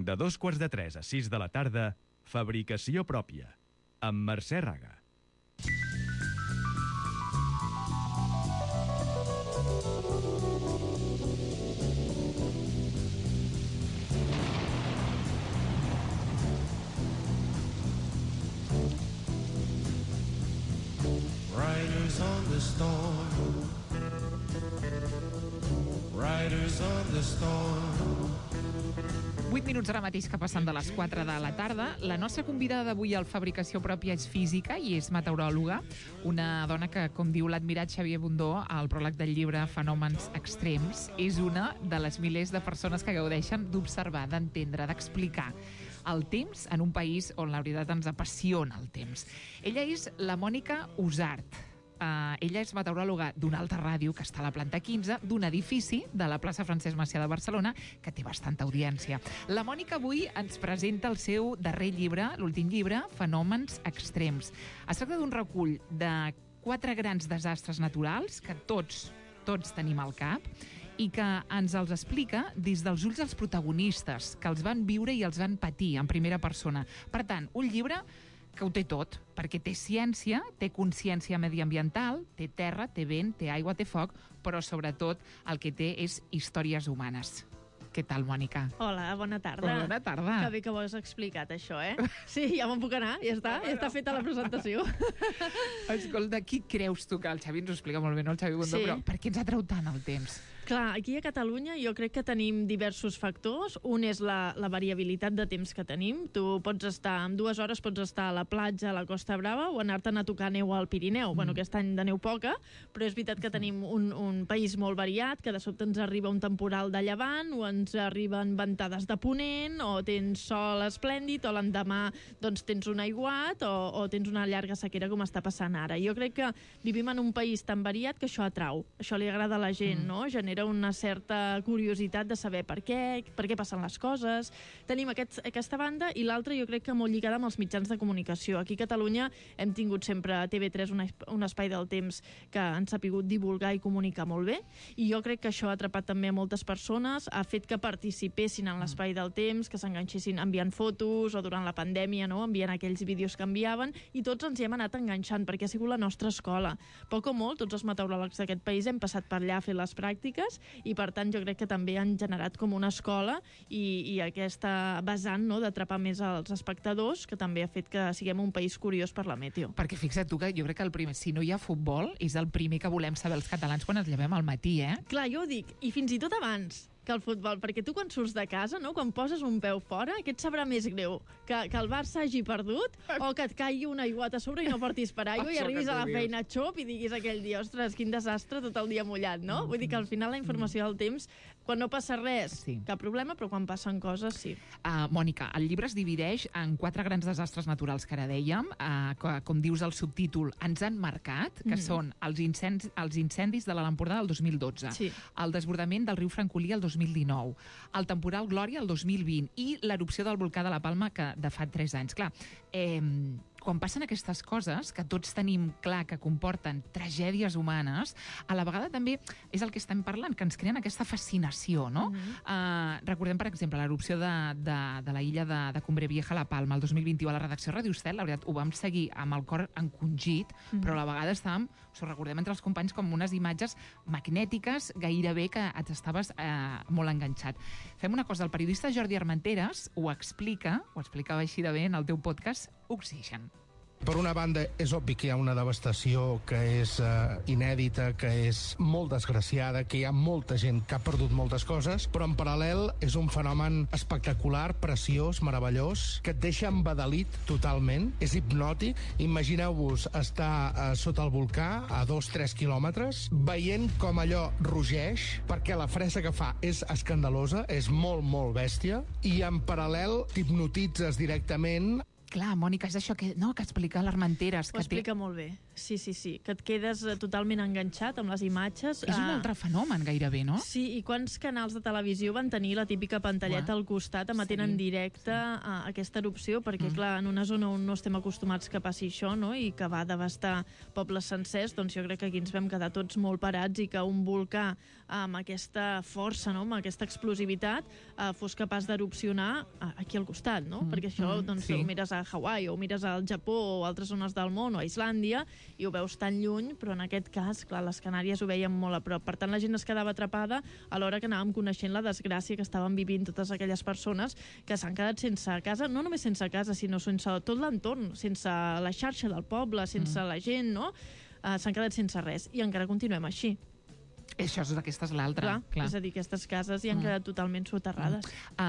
De 2:45 a 6 de la tarda, Fabricació pròpia, amb Mercè Raga. Riders on the storm. Riders on the storm. 8 minuts ara mateix que passen de les 4 de la tarda. La nostra convidada d'avui al Fabricació Pròpia és física i és meteoròloga, una dona que, com diu l'admirat Xavier Bundó al pròleg del llibre Fenòmens extrems, és una de les milers de persones que gaudeixen d'observar, d'entendre, d'explicar el temps en un país on la veritat ens apassiona el temps. Ella és la Mònica Usart. Ella és meteoròloga d'una altra ràdio que està a la planta 15 d'un edifici de la plaça Francesc Macià de Barcelona que té bastanta audiència. La Mònica avui ens presenta el seu darrer llibre, l'últim llibre, Fenòmens extrems. Es tracta d'un recull de 4 grans desastres naturals que tots tenim al cap i que ens els explica des dels ulls dels protagonistes, que els van viure i els van patir en primera persona. Per tant, un llibre que ho té tot, perquè té ciència, té consciència mediambiental, té terra, té vent, té aigua, té foc, però sobretot el que té és històries humanes. Què tal, Mònica? Hola, bona tarda. Bona tarda. Que bé que ho has explicat, això, eh? Sí, ja me'n puc anar, ja està feta la presentació. Escolta, qui creus tu que el Xavi ens ho explica molt bé, no el Xavi Bundó, sí. Però per què ens atreu tant el temps? Clar, aquí a Catalunya jo crec que tenim diversos factors. Un és la variabilitat de temps que tenim. Tu pots estar, en 2 hores pots estar a la platja, a la Costa Brava, o anar-te'n a tocar neu al Pirineu. Bueno, aquest any de neu poca, però és veritat que tenim un país molt variat, que de sobte ens arriba un temporal de llevant, o ens arriben ventades de ponent, o tens sol esplèndid, o l'endemà doncs, tens un aiguat, o tens una llarga sequera com està passant ara. Jo crec que vivim en un país tan variat que això atrau. Això li agrada a la gent, no? Genera una certa curiositat de saber per què passen les coses. Tenim aquesta banda, i l'altra jo crec que molt lligada amb els mitjans de comunicació. Aquí a Catalunya hem tingut sempre a TV3 un espai del temps que han sapigut divulgar i comunicar molt bé, i jo crec que això ha atrapat també a moltes persones, ha fet que participessin en l'espai del temps, que s'enganxessin enviant fotos, o durant la pandèmia, no?, enviant aquells vídeos que enviaven, i tots ens hi hem anat enganxant, perquè ha sigut la nostra escola. Poc o molt, tots els meteoròlegs d'aquest país hem passat per allà a fer les pràctiques, i per tant jo crec que també han generat com una escola i aquesta vessant, no?, d'atrapar més els espectadors, que també ha fet que siguem un país curiós per la meteo. Perquè fixa't tu que jo crec que si no hi ha futbol és el primer que volem saber els catalans quan ens llevem al matí, eh? Clar, jo ho dic, i fins i tot abans que el futbol, perquè tu quan surts de casa, no, quan poses un peu fora, què et sabrà més greu? Que el Barça hagi perdut, o que et caigui un aiguat a sobre i no portis per aigua i arribis a la feina xop i diguis aquell dia, ostres, quin desastre, tot el dia mullat, no? Vull dir que al final la informació del temps, quan no passa res, cap problema, però quan passen coses, sí. Mònica, el llibre es divideix en 4 grans desastres naturals que ara dèiem, com dius el subtítol, ens han marcat, que són els incendis de l'Empordà del 2012, el desbordament del riu Francolí el 2019, el temporal Glòria el 2020 i l'erupció del volcà de la Palma que de fa 3 anys. Clar, quan passen aquestes coses, que tots tenim clar que comporten tragèdies humanes, a la vegada també és el que estem parlant, que ens creen aquesta fascinació, no? Recordem, per exemple, l'erupció de la illa de Cumbre Vieja a la Palma el 2021 a la redacció Radio Estel, la veritat, ho vam seguir amb el cor encongit, però a la vegada estàvem, us ho recordem entre els companys, com unes imatges magnètiques, gairebé que et estaves molt enganxat. Fem una cosa, el periodista Jordi Armenteres ho explicava així de bé en el teu podcast Oxigen. Per una banda, és obvi que hi ha una devastació que és inèdita, que és molt desgraciada, que hi ha molta gent que ha perdut moltes coses, però en paral·lel és un fenomen espectacular, preciós, meravellós, que et deixa embadalit totalment, és hipnòtic. Imagineu-vos estar sota el volcà, a 2-3 quilòmetres, veient com allò rugeix, perquè la fressa que fa és escandalosa, és molt, molt bèstia, i en paral·lel t'hipnotitzes directament. Clar, Mònica, és això que explica l'Armenteres. Ho explica molt bé. Sí, que et quedes totalment enganxat amb les imatges. És un altre fenomen, gairebé, no? Sí, i quants canals de televisió van tenir la típica pantalleta al costat emetent en directe aquesta erupció, perquè, clar, en una zona on no estem acostumats que passi això, no?, i que va devastar pobles sencers, doncs jo crec que aquí ens vam quedar tots molt parats i que un volcà amb aquesta força, no?, amb aquesta explosivitat, fos capaç d'erupcionar aquí al costat, no? Perquè això, doncs, ho mires a Hawaii, o ho mires al Japó, o altres zones del món, o a Islàndia, i ho veus tan lluny, però en aquest cas, clar, les Canàries ho veien molt a prop. Per tant, la gent es quedava atrapada a l'hora que anàvem coneixent la desgràcia que estaven vivint totes aquelles persones que s'han quedat sense casa, no només sense casa, sinó sense tot l'entorn, sense la xarxa del poble, sense la gent, no? S'han quedat sense res. I encara continuem així. Això és aquesta és l'altra. Clar. És a dir, aquestes cases hi han quedat totalment soterrades.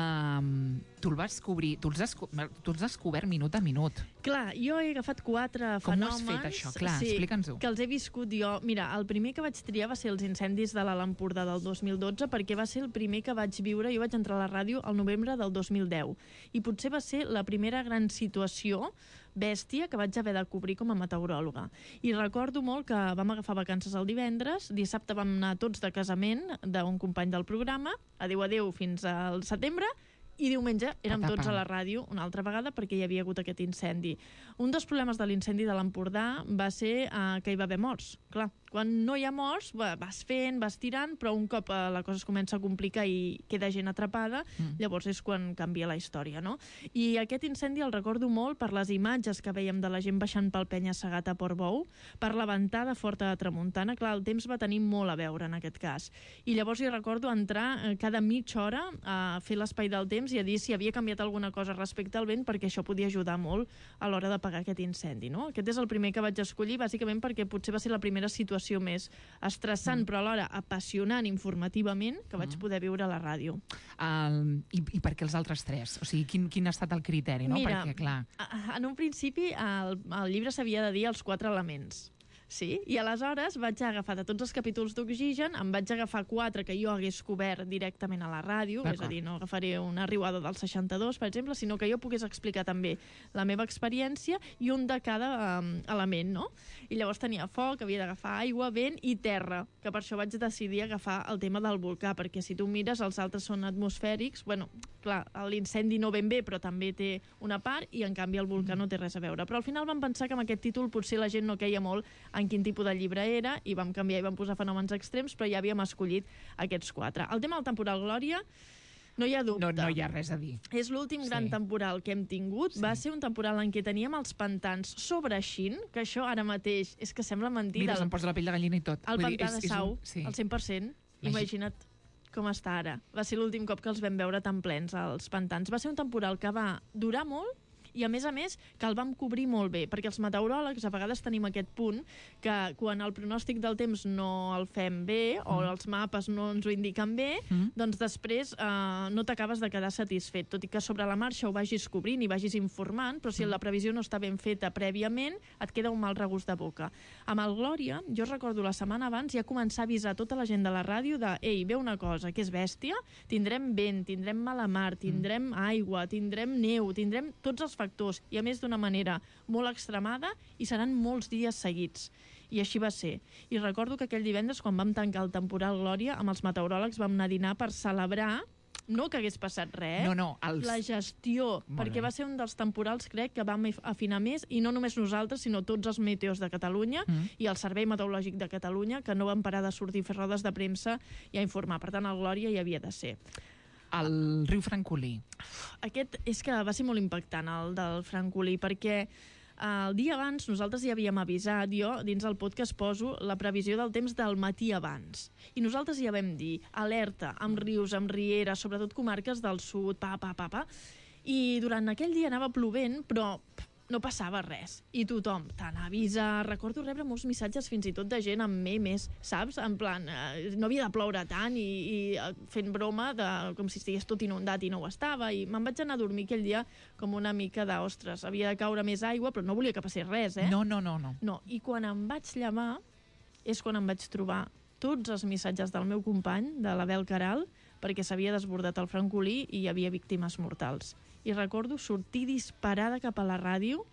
Tu el vas descobrir, tu els has descobert minut a minut. Clar, jo he agafat 4 fenòmens... Com ho has fet, això? Clar, explica'ns-ho. Que els he viscut jo. Mira, el primer que vaig triar va ser els incendis de l'Alt Empordà del 2012, perquè va ser el primer que vaig viure. Jo vaig entrar a la ràdio al novembre del 2010. I potser va ser la primera gran situació bèstia que vaig haver de cobrir com a meteoròloga. I recordo molt que vam agafar vacances el divendres, dissabte vam anar tots de casament d'un company del programa, adéu fins al setembre, i diumenge érem tots a la ràdio una altra vegada perquè hi havia hagut aquest incendi. Un dels problemes de l'incendi de l'Empordà va ser que hi va haver morts. Clar, quan no hi ha morts, vas fent, vas tirant, però un cop la cosa es comença a complicar i queda gent atrapada, llavors és quan canvia la història, no? I aquest incendi el recordo molt per les imatges que vèiem de la gent baixant pel penya-segat a Portbou, per la ventada forta de tramuntana. Clar, el temps va tenir molt a veure en aquest cas. I llavors hi recordo entrar cada mitja hora a fer l'espai del temps i a dir si havia canviat alguna cosa respecte al vent, perquè això podia ajudar molt a l'hora d'apagar aquest incendi, no? Aquest és el primer que vaig escollir, bàsicament perquè potser va ser la primera situació més estressant, però alhora apassionant informativament que vaig poder viure a la ràdio. I per què els altres 3? O sigui, quin ha estat el criteri, no? Mira, perquè, clar... en un principi el llibre s'havia de dir els 4 elements. Sí, i aleshores vaig agafar de tots els capítols d'Oxigen, em vaig agafar 4 que jo hagués cobert directament a la ràdio, és a dir, no agafaré una riuada del 62, per exemple, sinó que jo pogués explicar també la meva experiència i un de cada element, no? I llavors tenia foc, havia d'agafar aigua, vent i terra, que per això vaig decidir agafar el tema del volcà, perquè si tu mires, els altres són atmosfèrics, bueno, clar, l'incendi no ben bé, però també té una part, i en canvi el volcà no té res a veure. Però al final vam pensar que amb aquest títol potser la gent no queia molt en quin tipus de llibre era, i vam canviar i vam posar fenòmens extrems, però ja havíem escollit aquests 4. El tema del temporal Glòria, no hi ha dubte. No hi ha res a dir. És l'últim gran temporal que hem tingut. Va ser un temporal en què teníem els pantans sobreeixint, que això ara mateix és que sembla mentida. Mira, se'm posa la pell de gallina i tot. El pantà de Sau, al 100%. Imagina't com està ara. Va ser l'últim cop que els vam veure tan plens, els pantans. Va ser un temporal que va durar molt, i a més, que el vam cobrir molt bé, perquè els meteoròlegs a vegades tenim aquest punt que quan el pronòstic del temps no el fem bé, o els mapes no ens ho indiquen bé, doncs després no t'acabes de quedar satisfet, tot i que sobre la marxa ho vagis cobrint i vagis informant, però si la previsió no està ben feta prèviament, et queda un mal regust de boca. Amb el Glòria, jo recordo la setmana abans ja començar a avisar tota la gent de la ràdio de ei, ve una cosa que és bèstia, tindrem vent, tindrem mala mar, tindrem aigua, tindrem neu, tindrem tots els factors, i a més d'una manera molt extremada, i seran molts dies seguits. I així va ser. I recordo que aquell divendres, quan vam tancar el temporal Glòria, amb els meteoròlegs vam anar a dinar per celebrar, no que hagués passat res, la gestió, perquè va ser un dels temporals, crec, que vam afinar més, i no només nosaltres, sinó tots els meteors de Catalunya i el Servei Meteorològic de Catalunya, que no van parar de sortir a fer rodes de premsa i a informar. Per tant, el Glòria hi havia de ser. El riu Francolí. Aquest és que va ser molt impactant, el del Francolí, perquè el dia abans nosaltres ja havíem avisat, jo dins el podcast poso la previsió del temps del matí abans. I nosaltres ja vam dir alerta amb rius, amb rieres, sobretot comarques del sud, i durant aquell dia anava plovent, però no passava res. I tothom tant avisa. Recordo rebre molts missatges fins i tot de gent amb memes, saps? En plan, no havia de ploure tant i fent broma com si estigués tot inundat i no ho estava. I me'n vaig anar a dormir aquell dia com una mica d'ostres. Havia de caure més aigua, però no volia que passés res, eh? No. I quan em vaig llevar és quan em vaig trobar tots els missatges del meu company, de l'Abel Caral, perquè s'havia desbordat el Francolí i hi havia víctimes mortals. I recordo sortir disparada cap a la ràdio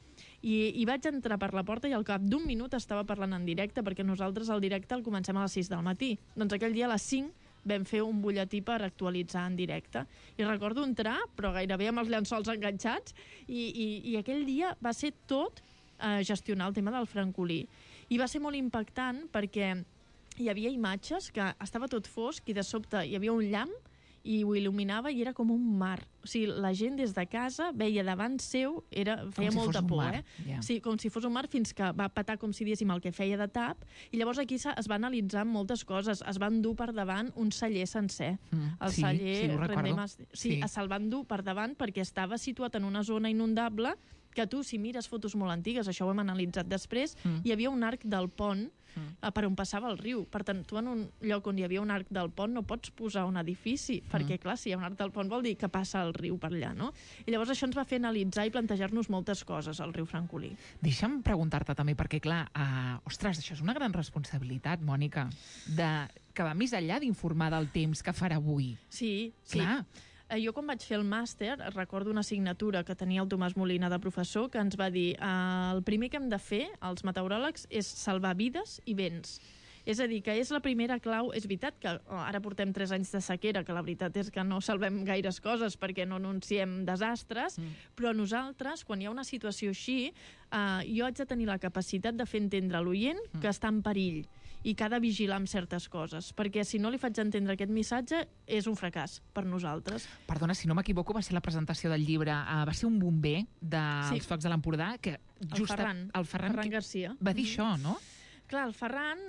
I vaig entrar per la porta i al cap d'un minut estava parlant en directe, perquè nosaltres el directe el comencem a les 6 del matí. Doncs aquell dia a les 5 vam fer un butlletí per actualitzar en directe. I recordo entrar, però gairebé amb els llençols enganxats, i aquell dia va ser tot gestionar el tema del francolí. I va ser molt impactant perquè hi havia imatges que estava tot fosc i de sobte hi havia un llamp i ho il·luminava i era com un mar. O sigui, la gent des de casa veia davant seu, feia molta por, Sí, com si fos un mar, fins que va patar, com si diéssim, el que feia de tap, i llavors aquí es va analitzar moltes coses. Es van dur per davant un celler sencer. El celler Rendemas, se'l van dur per davant perquè estava situat en una zona inundable que tu, si mires fotos molt antigues, això ho hem analitzat després, hi havia un arc del pont per on passava el riu. Per tant, tu en un lloc on hi havia un arc del pont no pots posar un edifici, perquè, clar, si hi ha un arc del pont vol dir que passa el riu per allà, no? I llavors això ens va fer analitzar i plantejar-nos moltes coses al riu Francolí. Deixa'm preguntar-te també, perquè, clar, ostres, això és una gran responsabilitat, Mònica, que va més enllà d'informar del temps que farà avui. Sí. Clar. Jo quan vaig fer el màster recordo una assignatura que tenia el Tomàs Molina de professor que ens va dir el primer que hem de fer, els meteoròlegs, és salvar vides i béns. És a dir, que és la primera clau. És veritat que ara portem 3 anys de sequera, que la veritat és que no salvem gaires coses perquè no anunciem desastres, però nosaltres, quan hi ha una situació així, jo haig de tenir la capacitat de fer entendre a l'oient que està en perill i que ha de vigilar amb certes coses, perquè si no li faig entendre aquest missatge és un fracàs per nosaltres. Perdona, si no m'equivoco, va ser la presentació del llibre, va ser un bomber dels Focs de l'Empordà, que el Ferran Garcia va dir això, no? Clar, el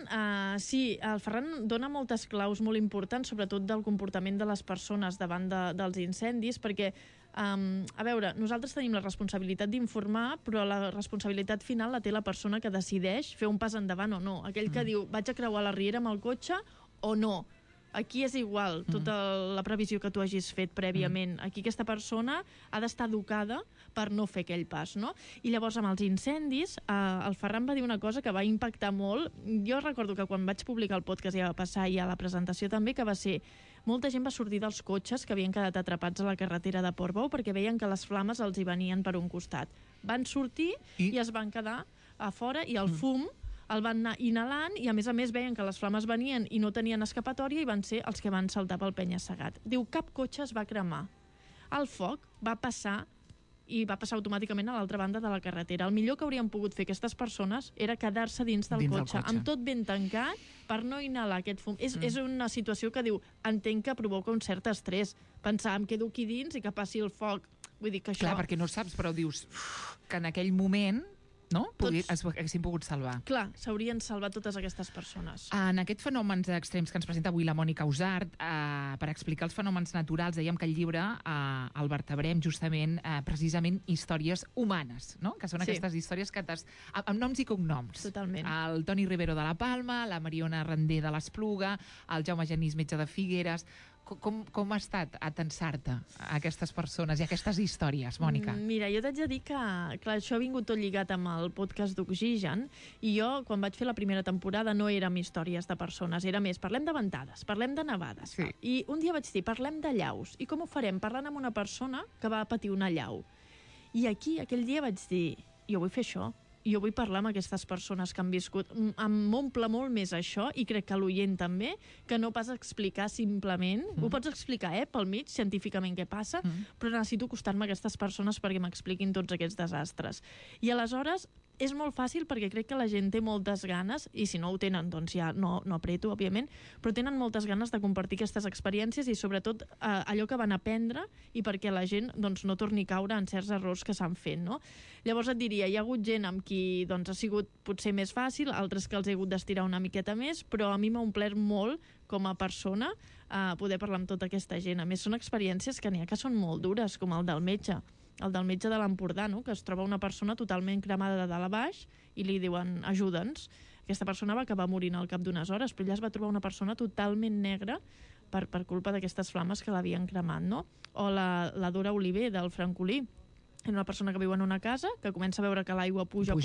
Ferran dona moltes claus molt importants, sobretot del comportament de les persones davant dels incendis, perquè a veure, nosaltres tenim la responsabilitat d'informar, però la responsabilitat final la té la persona que decideix fer un pas endavant o no. Aquell que diu, vaig a creuar la riera amb el cotxe o no. Aquí és igual, tota la previsió que tu hagis fet prèviament. Aquí aquesta persona ha d'estar educada per no fer aquell pas, no? I llavors amb els incendis, el Ferran va dir una cosa que va impactar molt. Jo recordo que quan vaig publicar el podcast ja va passar i a la presentació també, que va ser molta gent va sortir dels cotxes que havien quedat atrapats a la carretera de Portbou perquè veien que les flames els hi venien per un costat. Van sortir i es van quedar a fora i el fum el van anar inhalant i a més veien que les flames venien i no tenien escapatòria i van ser els que van saltar pel penya-segat. Diu, cap cotxe es va cremar. El foc va passar i va passar automàticament a l'altra banda de la carretera. El millor que haurien pogut fer aquestes persones era quedar-se dins del cotxe, amb tot ben tancat, per no inhalar aquest fum. És una situació que diu, entenc que provoca un cert estrès. Pensar, em quedo aquí dins i que passi el foc. Vull dir que això... Clar, perquè no saps, però dius que en aquell moment haguessin pogut salvar. Clar, s'haurien salvat totes aquestes persones. En aquests fenòmens extrems que ens presenta avui la Mònica Usart, per explicar els fenòmens naturals, dèiem que el llibre el vertebrem justament, precisament, històries humanes, no? Que són aquestes històries que amb noms i cognoms. Totalment. El Toni Rivero de la Palma, la Mariona Render de l'Espluga, el Jaume Genís, metge de Figueres... Com ha estat atensar-te a aquestes persones i a aquestes històries, Mònica? Mira, jo t'haig de dir que clar, això ha vingut tot lligat amb el podcast d'Oxigen i jo, quan vaig fer la primera temporada, no érem històries de persones, era més, parlem de ventades, parlem de nevades. Sí. I un dia vaig dir, parlem de llaus. I com ho farem? Parlant amb una persona que va patir una llau. I aquí, aquell dia vaig dir, jo vull fer això. Jo vull parlar amb aquestes persones que han viscut. M'omple molt més això, i crec que l'oient també, que no pas explicar simplement. Ho pots explicar, pel mig, científicament què passa, però necessito acostar-me a aquestes persones perquè m'expliquin tots aquests desastres. I aleshores és molt fàcil perquè crec que la gent té moltes ganes, i si no ho tenen, doncs ja no apreto, òbviament, però tenen moltes ganes de compartir aquestes experiències i sobretot allò que van aprendre i perquè la gent doncs, no torni a caure en certs errors que s'han fet, no? Llavors et diria, hi ha hagut gent amb qui doncs, ha sigut potser més fàcil, altres que els he hagut d'estirar una miqueta més, però a mi m'ha omplert molt com a persona poder parlar amb tota aquesta gent. A més, són experiències que n'hi ha que són molt dures, com el del metge de l'Empordà, no? Que es troba una persona totalment cremada de dalt a baix i li diuen, ajuda'ns. Aquesta persona va acabar morint al cap d'unes hores, però ella es va trobar una persona totalment negra per culpa d'aquestes flames que l'havien cremat, no? O la Dora Oliver, del Francolí. És una persona que viu en una casa, que comença a veure que l'aigua puja,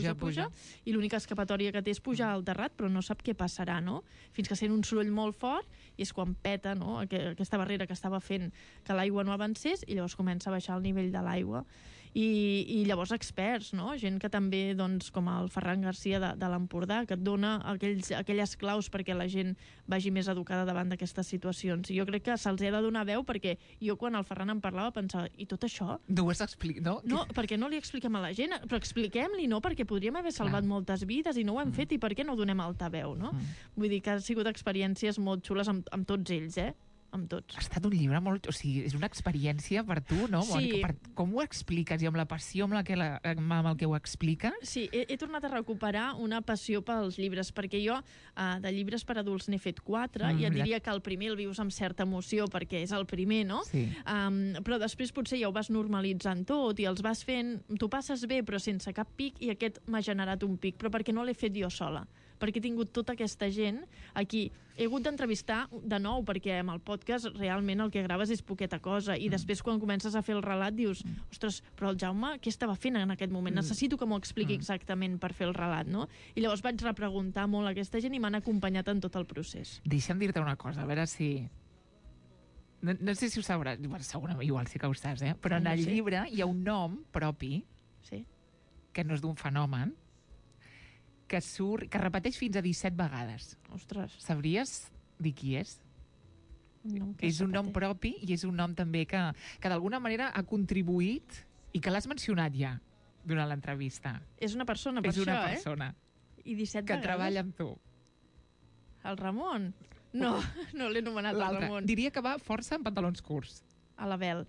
i l'única escapatòria que té és pujar al terrat, però no sap què passarà, no? Fins que sent un soroll molt fort, i és quan peta, no?, aquesta barrera que estava fent que l'aigua no avancés, i llavors comença a baixar el nivell de l'aigua. I llavors experts, no? Gent que també, doncs, com el Ferran Garcia de l'Empordà, que et dona aquelles claus perquè la gent vagi més educada davant d'aquestes situacions. I jo crec que se'ls ha de donar veu, perquè jo quan el Ferran em parlava pensava, i tot això? No ho has explicat, no? No, perquè no li expliquem a la gent, però expliquem-li, no? Perquè podríem haver salvat moltes vides i no ho hem fet, i per què no donem altaveu, no? Vull dir que han sigut experiències molt xules amb tots ells, amb tots. Ha estat un llibre molt... O sigui, és una experiència per tu, no, Mònica? Sí. Com ho expliques i amb la passió amb el que ho expliques? Sí, he tornat a recuperar una passió pels llibres, perquè jo de llibres per adults n'he fet 4, i et diria que el primer el vius amb certa emoció perquè és el primer, no? Sí. Però després potser ja ho vas normalitzant tot i els vas fent... Tu passes bé, però sense cap pic, i aquest m'ha generat un pic, però perquè no l'he fet jo sola, perquè he tingut tota aquesta gent aquí. He hagut d'entrevistar de nou, perquè amb el podcast realment el que graves és poqueta cosa, i després quan comences a fer el relat dius, ostres, però el Jaume què estava fent en aquest moment? Necessito que m'ho expliqui exactament per fer el relat, no? I llavors vaig repreguntar molt a aquesta gent i m'han acompanyat en tot el procés. Deixa'm dir-te una cosa, a veure si... No sé si ho sabràs, bueno, segurament, igual sí que ho saps, però en el llibre hi ha un nom propi, que no és d'un fenomen, que repeteix fins a 17 vegades. Ostres. Sabries dir qui és? No, és un nom propi i és un nom també que d'alguna manera ha contribuït i que l'has mencionat ja durant l'entrevista. És una persona, per això, És una persona. I 17 que vegades? treballa amb tu. El Ramon? No, no l'he anomenat el Ramon. Diria que va força en pantalons curts. A l'Abel.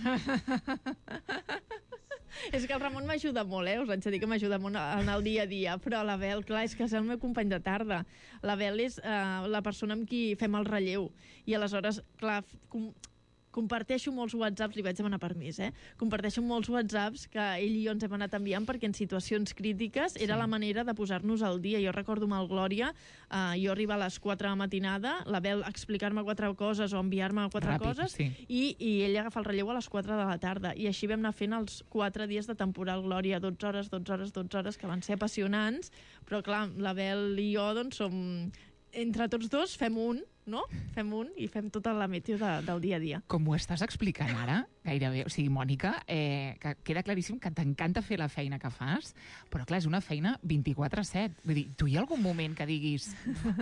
És que el Ramon m'ajuda molt, us haig de dir que m'ajuda molt en el dia a dia, però l'Abel, clar, és que és el meu company de tarda. L'Abel és la persona amb qui fem el relleu, i aleshores, clar, comparteixo molts whatsapps, li vaig demanar permís, comparteixo molts whatsapps que ell i jo ens hem anat enviant, perquè en situacions crítiques era la manera de posar-nos al dia. Jo recordo amb el Glòria, jo arribar a les 4 de la matinada, l'Abel explicar-me 4 coses o enviar-me 4 coses, i ell agafar el relleu a les 4 de la tarda, i així vam anar fent els 4 dies de temporal Glòria, 12 hores, 12 hores, 12 hores, que van ser apassionants, però clar, l'Abel i jo doncs som... Entre tots dos fem un, no? Fem un i fem tota la meteo del dia a dia. Com ho estàs explicant ara, gairebé, o sigui, Mònica, que queda claríssim que t'encanta fer la feina que fas, però clar, és una feina 24/7. Vull dir, tu hi ha algun moment que diguis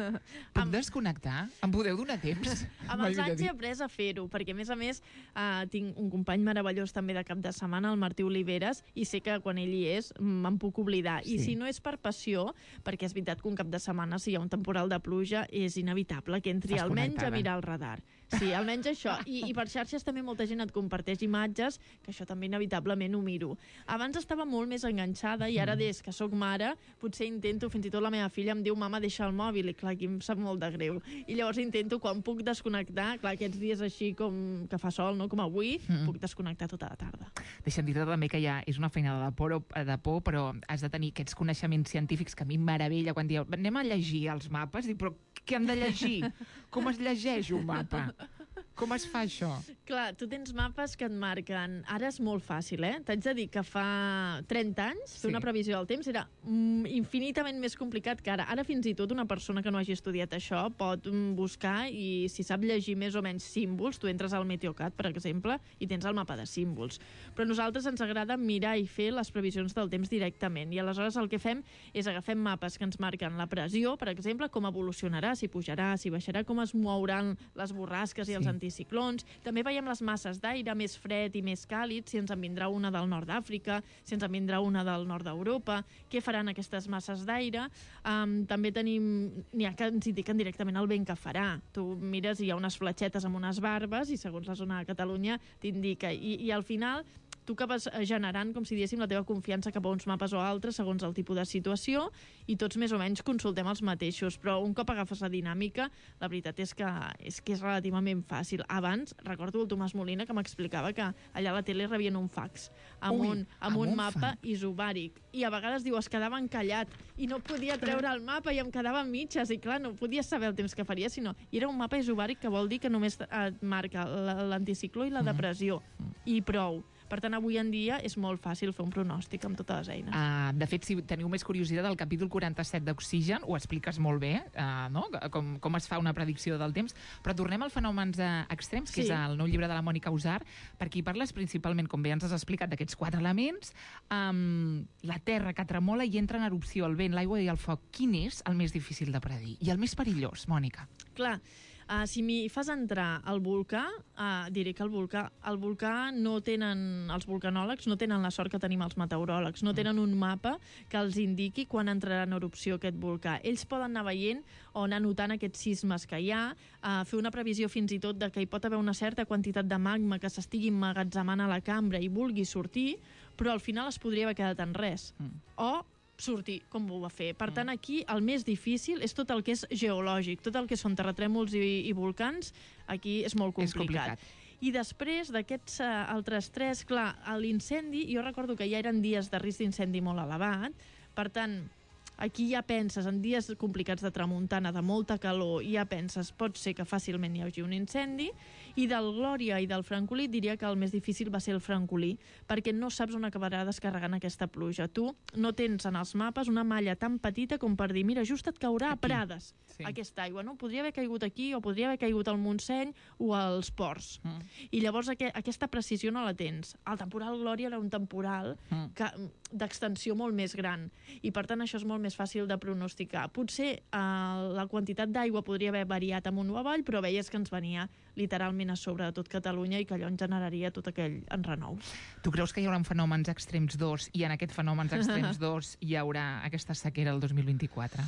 puc desconnectar? Em podeu donar temps? Amb els anys he après a fer-ho, perquè a més tinc un company meravellós també de cap de setmana, el Martí Oliveres, i sé que quan ell hi és me'n puc oblidar. I si no és per passió, perquè és veritat que un cap de setmana, si hi ha un temporal de pluja, és inevitable que entri almenys a mirar el radar. Sí, almenys això. I per xarxes també molta gent et comparteix imatges, que això també inevitablement ho miro. Abans estava molt més enganxada, i ara des que sóc mare, potser intento, fins i tot la meva filla em diu mama, deixa el mòbil, i clar, aquí em sap molt de greu. I llavors intento, quan puc desconnectar, clar, aquests dies així com que fa sol, no? Com avui, puc desconnectar tota la tarda. Deixa'm dir-te també que ja és una feina de por, però has de tenir aquests coneixements científics que a mi em meravella quan dieu, anem a llegir els mapes, dic, però què hem de llegir? Com es llegeix un mapa? Com es fa això? Clar, tu tens mapes que et marquen... Ara és molt fàcil, T'haig de dir que fa 30 anys fer una previsió del temps era infinitament més complicat que ara. Ara fins i tot una persona que no hagi estudiat això pot buscar, i si sap llegir més o menys símbols, tu entres al Meteocat, per exemple, i tens el mapa de símbols. Però a nosaltres ens agrada mirar i fer les previsions del temps directament, i aleshores el que fem és agafem mapes que ens marquen la pressió, per exemple, com evolucionarà, si pujarà, si baixarà, com es mouran les borrasques i els anticiclons. També veiem les masses d'aire més fred i més càlid, si ens en vindrà una del nord d'Àfrica, si ens en vindrà una del nord d'Europa, què faran aquestes masses d'aire. També n'hi ha que ens indiquen directament el vent que farà. Tu mires i hi ha unes fletxetes amb unes barbes i segons la zona de Catalunya t'indica. I al final tu acabes generant, com si diguéssim, la teva confiança cap a uns mapes o altres segons el tipus de situació, i tots més o menys consultem els mateixos, però un cop agafes la dinàmica, la veritat és que és relativament fàcil. Abans, recordo el Tomàs Molina que m'explicava que allà a la tele rebien un fax amb un mapa isobàric, i a vegades diu, es quedava encallat i no podia treure el mapa i em quedava a mitges, i clar, no podia saber el temps que faria, sinó i era un mapa isobàric, que vol dir que només et marca l'anticicló i la depressió, i prou. Per tant, avui en dia és molt fàcil fer un pronòstic amb totes les eines. De fet, si teniu més curiositat, del capítol 47 d'Oxigen ho expliques molt bé, no? Com es fa una predicció del temps, però tornem al fenòmens extrems, que és el nou llibre de la Mònica Usart, perquè hi parles principalment, com bé ens has explicat, d'aquests 4 elements, la terra que tremola i entra en erupció, el vent, l'aigua i el foc. Quin és el més difícil de predir? I el més perillós, Mònica? Clar, si m'hi fas entrar al volcà, diré que el volcà no tenen, els vulcanòlegs no tenen la sort que tenim els meteoròlegs, no tenen un mapa que els indiqui quan entrarà en erupció aquest volcà. Ells poden anar veient o anar notant aquests sismes que hi ha, fer una previsió fins i tot de que hi pot haver una certa quantitat de magma que s'estigui emmagatzemant a la cambra i vulgui sortir, però al final es podria haver quedat en res. O sortir, com ho va fer. Per tant, aquí el més difícil és tot el que és geològic, tot el que són terratrèmols i volcans, aquí és molt complicat. I després d'aquests altres 3, clar, l'incendi, jo recordo que ja eren dies de risc d'incendi molt elevat, per tant, aquí ja penses, en dies complicats de tramuntana, de molta calor, ja penses, pot ser que fàcilment hi hagi un incendi, i del Glòria i del Francolí diria que el més difícil va ser el Francolí, perquè no saps on acabarà descarregant aquesta pluja. Tu no tens en els mapes una malla tan petita com per dir, mira, just et caurà a Prades, aquesta aigua, no? Podria haver caigut aquí, o podria haver caigut al Montseny o als Ports. I llavors aquesta precisió no la tens. El temporal Glòria era un temporal d'extensió molt més gran, i per tant això és molt més fàcil de pronosticar. Potser la quantitat d'aigua podria haver variat amunt o avall, però veies que ens venia literalment a sobre de tot Catalunya i que allò en generaria tot aquell enrenou. Tu creus que hi haurà un fenòmens extrems 2 i en aquest fenòmens extrems 2 hi haurà aquesta sequera el 2024?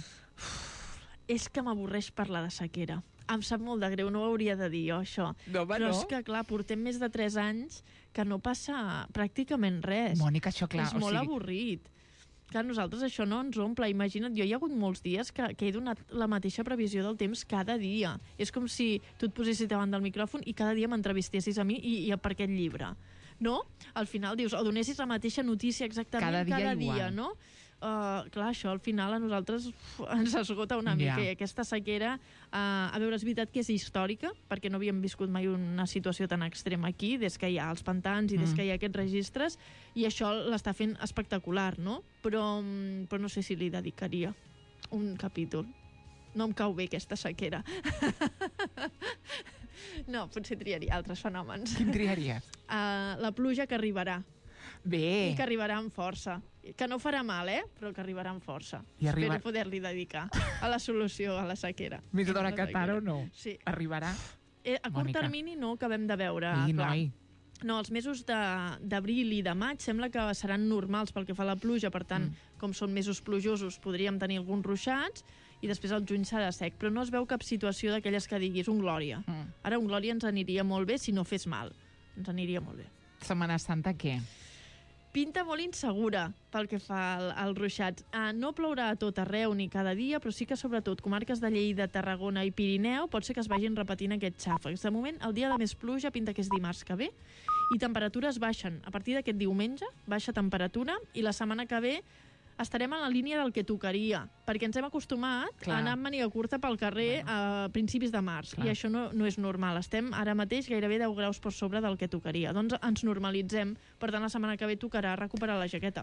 És que m'avorreix parlar de sequera. Em sap molt de greu, no ho hauria de dir jo, això. No, però és que, clar, portem més de 3 anys que no passa pràcticament res. Mònica, això, clar... És molt avorrit. Clar, nosaltres això no ens omple. Imagina't, jo hi ha hagut molts dies que he donat la mateixa previsió del temps cada dia. És com si tu et posessis davant del micròfon i cada dia m'entrevistessis a mi i per aquest llibre. No? Al final dius, o donessis la mateixa notícia exactament cada dia, no? Clar, això al final a nosaltres ens esgota una mica, i aquesta sequera, a veure, és veritat que és històrica, perquè no havíem viscut mai una situació tan extrema aquí, des que hi ha els pantans i des que hi ha aquests registres, i això l'està fent espectacular, no? Però no sé si li dedicaria un capítol. No em cau bé aquesta sequera. No, potser triaria altres fenòmens. Quin triaries? La pluja que arribarà. Bé. I que arribarà amb força. Que no farà mal, però que arribarà amb força. Espero poder-li dedicar a la solució a la sequera. Més d'hora que tard o no? Sí. Arribarà? A curt termini no acabem de veure. No, els mesos d'abril i de maig sembla que seran normals pel que fa a la pluja, per tant, com són mesos plujosos, podríem tenir alguns ruixats, i després el juny serà sec, però no es veu cap situació d'aquelles que diguis un Glòria. Ara un Glòria ens aniria molt bé si no fes mal. Ens aniria molt bé. Setmana Santa què? Pinta molt insegura pel que fa als ruixats. No plourà a tot arreu ni cada dia, però sí que sobretot comarques de Lleida, Tarragona i Pirineu pot ser que es vagin repetint aquests xàfecs. De moment, el dia de més pluja pinta que és dimarts que ve, i temperatures baixen. A partir d'aquest diumenge, baixa temperatura, i la setmana que ve estarem en la línia del que tocaria, perquè ens hem acostumat a anar amb màniga curta pel carrer a principis de març, i això no és normal. Estem ara mateix gairebé 10 graus per sobre del que tocaria. Doncs ens normalitzem, per tant la setmana que ve tocarà recuperar la jaqueta.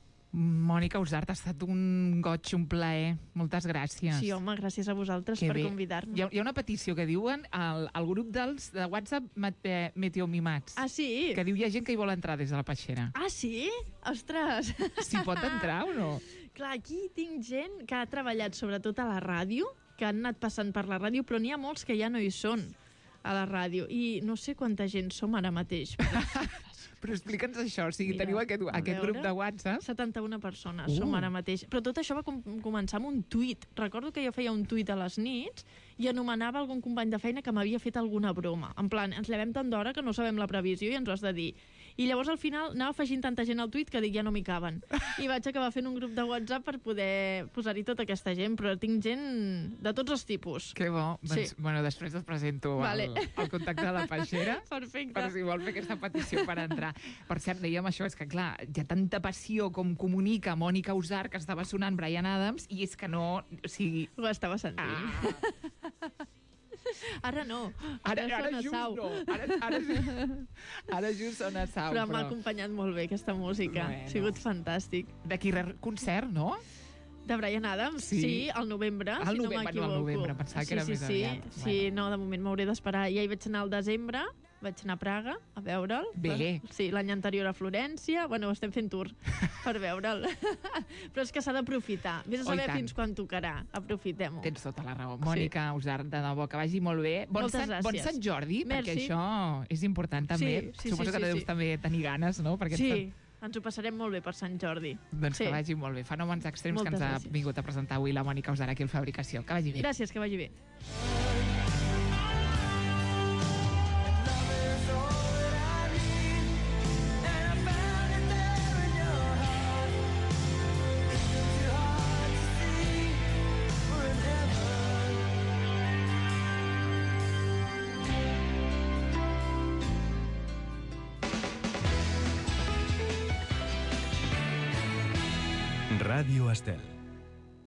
Mònica Usart, ha estat un goig, un plaer. Moltes gràcies. Sí, home, gràcies a vosaltres per convidar-me. Hi ha una petició que diuen al grup dels de WhatsApp Meteomimats. Ah, sí? Que diu hi ha gent que hi vol entrar des de la peixera. Ah, sí? Ostres! Si pot entrar o no? Clar, aquí tinc gent que ha treballat sobretot a la ràdio, que han anat passant per la ràdio, però n'hi ha molts que ja no hi són a la ràdio. I no sé quanta gent som ara mateix. Però explica'ns això, o sigui, teniu aquest grup de WhatsApp. 71 persones som ara mateix. Però tot això va començar amb un tuit. Recordo que jo feia un tuit a les nits i anomenava algun company de feina que m'havia fet alguna broma. En plan, ens llevem tant d'hora que no sabem la previsió i ens ho has de dir. I llavors al final anava afegint tanta gent al tuit que dic ja no m'hi caben. I vaig acabar fent un grup de WhatsApp per poder posar-hi tota aquesta gent, però tinc gent de tots els tipus. Que bo. Doncs, bueno, després us presento el contacte de la peixera. Perfecte. Per si vol fer aquesta petició per entrar. Per cert, dèiem això, és que clar, hi ha tanta passió com comunica Mònica Usart, que estava sonant Bryan Adams, i és que no... O sigui... Ho estava sentint. Ara no. Ara sona just Sau. no. Ara just sona Sau. Però m'ha acompanyat molt bé aquesta música. Bueno. Ha sigut fantàstic. D'aquí concert, no? De Bryan Adams, sí, al novembre, Al si no novembre, m'equivoco. al novembre, pensava que era més aviat. Sí, no, de moment m'hauré d'esperar. Ja hi vaig anar al desembre, vaig anar a Praga a veure'l. Bé. Sí, l'any anterior a Florència. Bueno, estem fent tour per veure'l. Però és que s'ha d'aprofitar. Vés a saber fins quan tocarà. Aprofitem-ho. Tens tota la raó. Mònica Usart, de debò, que vagi molt bé. Moltes gràcies. Bon Sant Jordi, perquè Merci. això és important també. Sí, Suposo que deus també tenir ganes, no? Perquè Sí, ens ho passarem molt bé per Sant Jordi. Doncs que vagi molt bé. Fenòmens extrems que ens ha vingut a presentar avui la Mònica Usart aquí al Fabricació. Que vagi bé. Gràcies, que vagi bé. Ràdio Estel.